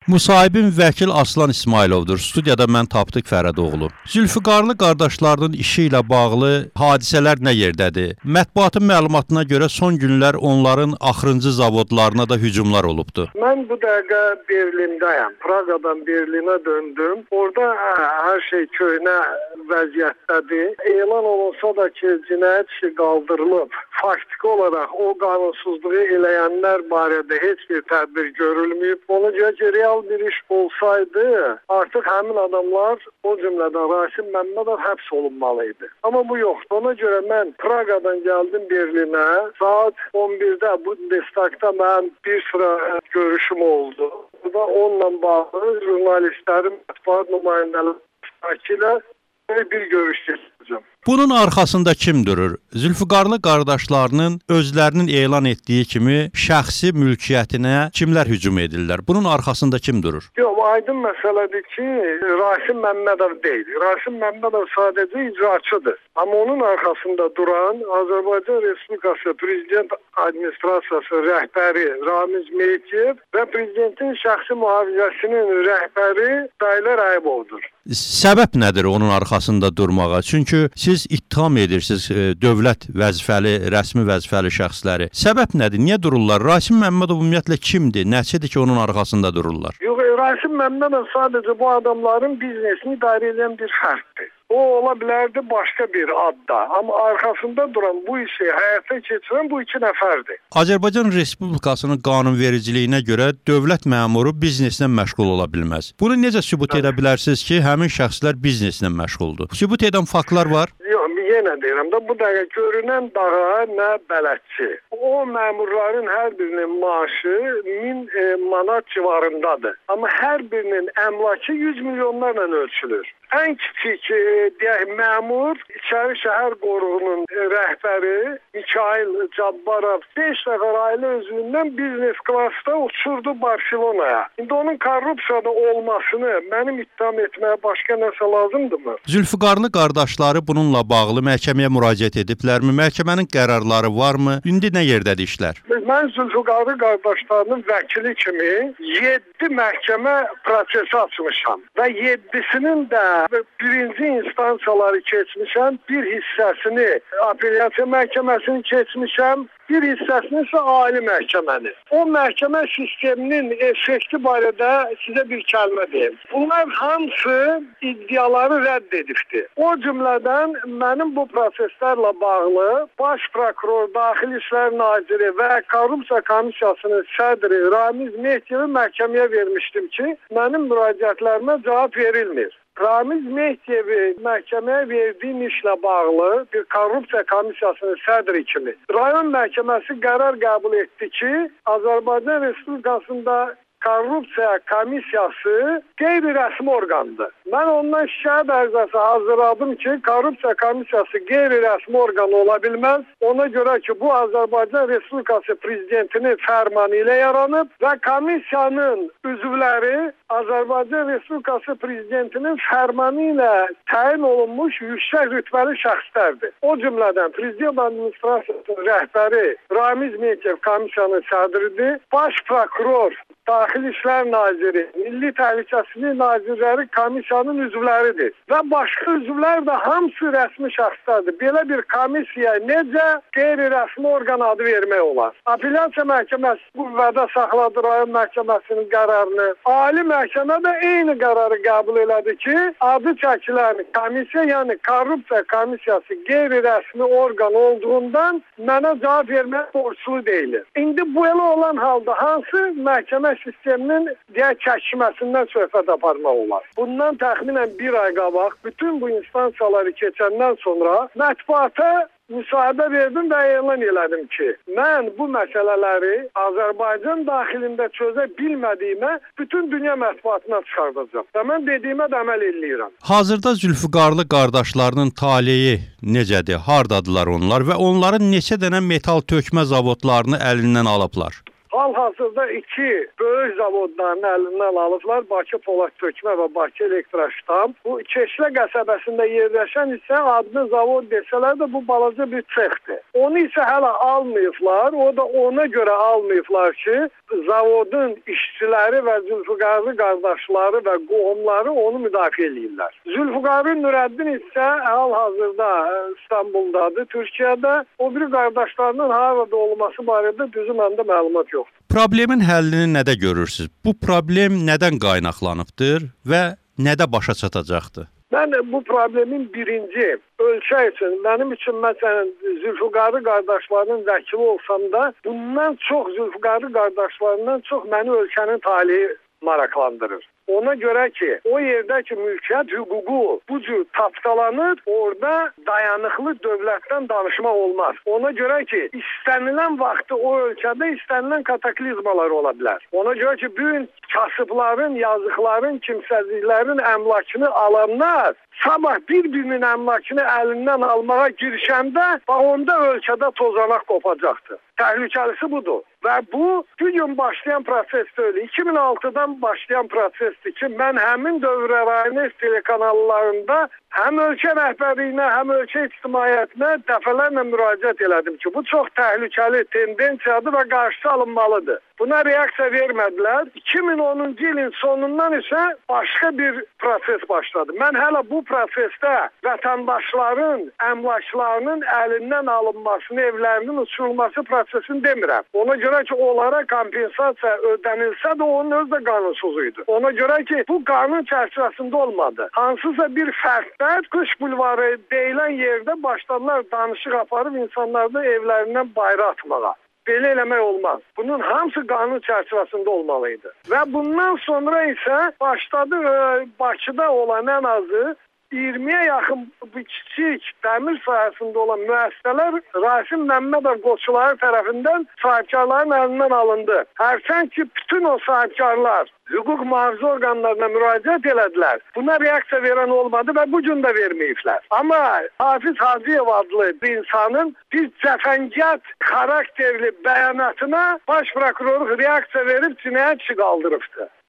Müsahibim vəkil Aslan İsmayılovdur. Studiyada mən Tapdıq Fərədoğlu. Zülfüqarlı qardaşlarının işi ilə bağlı hadisələr nə yerdədir? Mətbuatın məlumatına görə son günlər onların axırıncı zavodlarına da hücumlar olubdu. Mən bu dəqiqə Berlindəyəm. Praqadan Berlinə döndüm. Orada hər şey köhnə vəziyyətdədir. Elan olunsa da ki, cinayət işi qaldırılıb. Faktiki olaraq o qanunsuzluğu eləyənlər barədə heç bir tədbir görülməyib. Ona görə ki, real bir iş olsaydı, artıq həmin adamlar, o cümlədən Rasim Məmmədov həbs olunmalıydı. Amma bu yoxdur. Ona görə mən Praqadan gəldim Berlinə. Saat 11-də Bundestagda mənim bir sıra görüşüm oldu. Burada onunla bağlı jurnalistlərin, mətbuat nümayəndələri ilə bir görüş keçirəcəm. Bunun arxasında kim durur? Zülfüqarlı qardaşlarının özlərinin elan etdiyi kimi şəxsi mülkiyyətinə kimlər hücum edirlər? Bunun arxasında kim durur? Yox, aydın məsələdir ki, Rasim Məmmədov deyil. Rasim Məmmədov sadəcə icraçıdır. Amma onun arxasında duran Azərbaycan Respublikası Prezident Administrasiyası rəhbəri Ramiz Meytiyev və Prezidentin şəxsi mühafizəsinin rəhbəri Bəylər Ayıbovdur. Səbəb nədir onun arxasında durmağa? Çünki siz ittiham edirsiniz dövlət vəzifəli, rəsmi vəzifəli şəxsləri. Səbəb nədir? Niyə dururlar? Rasim Məmmədov ümumiyyətlə kimdir? Nəçədir ki, onun arxasında dururlar? Yox, Rasim Məmmədov sadəcə bu adamların biznesini idarə edən bir fərddir. O ola bilərdi başqa bir adda. Amma arxasında duran bu işi həyata keçirən bu iki nəfərdir. Azərbaycan Respublikasının qanunvericiliyinə görə dövlət məmuru bizneslə məşğul ola bilməz. Bunu necə sübut edə bilərsiniz ki, həmin şəxslər bizneslə məşğuldur? Sübut edən faktlar var? Yox, yenə deyirəm də bu dəqiqə görünən dağa nə bələdçi. O məmurların hər birinin maaşı 1000 manat civarındadır. Amma hər birinin əmlakı 100 milyonlarla ölçülür. Ən kiçik deyək məmur İçəri Şəhər Qoruğunun rəhbəri Mikayıl Cabbarov 5 nəfər ailə üzvündən biznes klassda uçurdu Barselonaya. İndi onun korrupsiyada olmasını mənim ittiham etməyə başqa nəsə lazımdırmı? Zülfüqarlı qardaşları bununla bağlı məhkəməyə müraciət ediblərmi? Məhkəmənin qərarları varmı? İndi nə yerdədir işlər? Mən Zülfüqarlı qardaşlarının vəkili kimi 7 məhkəmə prosesi açmışam və 7-sinin də birinci instansiyaları keçmişəm, bir hissəsini apellyasiya məhkəməsini keçmişəm, bir hissəsini isə ali məhkəməni. O məhkəmə sisteminin effekti barədə sizə bir kəlmə deyim. Bunlar hamısı iddiaları rədd edibdir. O cümlədən mənim bu proseslərlə bağlı Baş prokuror, Daxili İşlər Naziri və Korrupsiya Komissiyasının sədri Ramiz Mehdiyevi məhkəməyə vermişdim ki, mənim müraciətlərimə cavab verilmir. Ramiz Mehdiyevi məhkəməyə verdiyim işlə bağlı bir Korrupsiya Komissiyasının sədri kimi rayon məhkəməsi qərar qəbul etdi ki, Azərbaycan Respublikasında Korrupsiya Komissiyası qeyri-rəsmi orqandır. Mən ondan şikayət ərizəsi hazırladım ki, Korrupsiya Komissiyası qeyri-rəsmi orqan ola bilməz. Ona görə ki, bu Azərbaycan Respublikası Prezidentinin fərmanı ilə yaranıb və komissiyanın üzvləri Azərbaycan Respublikası Prezidentinin fərmanı ilə təyin olunmuş yüksək rütbəli şəxslərdir. O cümlədən Prezident Administrasiyasının rəhbəri Ramiz Mehdiyev komissiyanın sədridir, Baş prokuror, Daxili İşlər Naziri, Milli Təhlükəsizlik Nazirləri komissiyanın üzvləridir və başqa üzvlər də hamısı rəsmi şəxslərdir. Belə bir komissiyaya necə qeyri-rəsmi orqan adı vermək olar? Apellyasiya məhkəməsi qüvvədə saxladı rayon məhkəməsinin qərarını. Ali məhkəmə də eyni qərarı qəbul elədi ki, adı çəkilən komissiya, yəni Korrupsiya Komissiyası qeyri-rəsmi orqan olduğundan mənə cavab vermək borclu deyilir. İndi bu elə olan halda hansı məhkəmə sisteminin çəkişməsindən söhbət aparmaq olar. Bundan təxminən bir ay qabaq bütün bu instansiyaları keçəndən sonra mətbuata müsahibə verdim və elan elədim ki, mən bu məsələləri Azərbaycan daxilində çözə bilmədiyimə bütün dünya mətbuatına çıxardacağam. Və mən dediyimə də əməl eləyirəm. Hazırda Zülfüqarlı qardaşlarının taleyi necədir? Hardadılar onlar və onların neçə dənə metal tökmə zavodlarını əlindən alıblar? hal-hazırda iki böyük zavodların əlindən alıblar. Bakı Polad Tökmə və Bakı Elektroştam. Bu Keşlə qəsəbəsində yerləşən isə adını zavod desələr də bu balaca bir sexdir. Onu isə hələ almayıblar. O da ona görə almayıblar ki, zavodun işçiləri və Zülfüqarlı qardaşları və qohumları onu müdafiə edirlər. Zülfüqarlı Nurəddin isə hal-hazırda İstanbuldadır, Türkiyədə. O biri qardaşlarının harada olması barədə düzü məndə məlumat yoxdur. Problemin həllini nədə görürsüz? Bu problem nədən qaynaqlanıbdır və nədə başa çatacaqdır? Mən bu problemin birinci ölkə üçün, mənim üçün məsələn Zülfüqarlı qardaşlarının vəkili olsam da, bundan çox Zülfüqarlı qardaşlarından çox məni ölkənin taleyi maraqlandırır. Ona görə ki, o yerdə ki, mülkiyyət hüququ bu cür tapdalanır, orada dayanıqlı dövlətdən danışmaq olmaz. Ona görə ki, istənilən vaxtı o ölkədə istənilən kataklizmalar ola bilər. Ona görə ki, bugün kasıbların, yazıqların, kimsəzliklərin əmlakını alanlar sabah bir-birinin əmlakını əlindən almağa girişəndə onda ölkədə tozanaq qopacaqdır. Təhlükəlisi budur. Və bu, bugün başlayan proses deyil. 2006-dan başlayan prosesdir ki, mən həmin dövr rayonist telekanallarında həm ölkə rəhbərliyinə, həm ölkə ictimaiyyətinə dəfələrlə müraciət elədim ki, bu çox təhlükəli tendensiyadır və qarşısı alınmalıdır. Buna reaksiya vermədilər. 2010-cu ilin sonundan isə başqa bir proses başladı. Mən hələ bu prosesdə vətəndaşların əmlaklarının əlindən alınmasını, evlərinin uçurulması prosesini demirəm. Ona görə ki, onlara kompensasiya ödənilsə də onun özü də qanunsuzuydu. Ona görə ki, bu qanun çərçivəsində olmadı. Hansısa bir fərdlər Qış bulvarı deyilən yerdə başladılar danışıq aparıb insanları da evlərindən bayra atmağa. Belə eləmək olmaz. Bunun hamısı qanun çərçivəsində olmalıydı. Və bundan sonra isə başladı Bakıda olan ən azı 20-yə yaxın bu kiçik dəmir sahəsində olan müəssisələr Rasim Məmmədov qoçuları tərəfindən sahibkarların əlindən alındı. Hərçənd ki, bütün o sahibkarlar hüquq mühafizə orqanlarına müraciət elədilər. Buna reaksiya verən olmadı və bu gün də verməyiblər. Amma Hafiz Hacıyev adlı bir insanın bir cəfəngiyat xarakterli bəyanatına baş prokurorluq reaksiya verib cinayət işi qaldırıbdı.